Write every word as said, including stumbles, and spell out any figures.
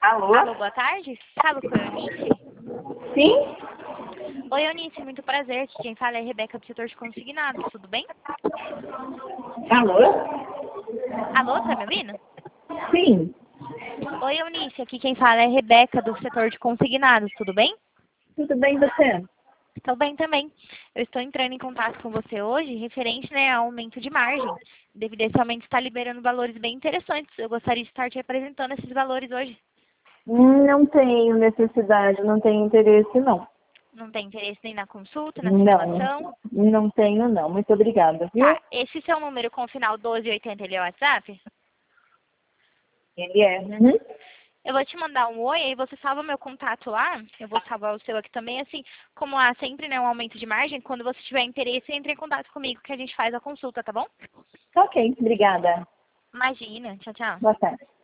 Alô? Alô, boa tarde. Falo com a Eunice? Sim? Oi, Eunice, muito prazer. Aqui quem fala é a Rebeca do setor de consignados, tudo bem? Alô? Alô, tá me ouvindo? Sim. Oi, Eunice, aqui quem fala é a Rebeca do setor de consignados, tudo bem? Tudo bem você? Estou bem também. Eu estou entrando em contato com você hoje referente, né, ao aumento de margem. Devido a esse aumento está liberando valores bem interessantes. Eu gostaria de estar te apresentando esses valores hoje. Não tenho necessidade, não tenho interesse não. Não tem interesse nem na consulta, na Não, simulação? não tenho não. Muito obrigada, viu? Tá, esse seu número com o final doze oitenta, ele é o WhatsApp? Ele é. Uhum. Eu vou te mandar um oi, aí você salva meu contato lá. Eu vou salvar o seu aqui também. Assim, como há sempre, né, um aumento de margem, quando você tiver interesse, entre em contato comigo que a gente faz a consulta, tá bom? Ok, obrigada. Imagina. Tchau, tchau. Boa tarde.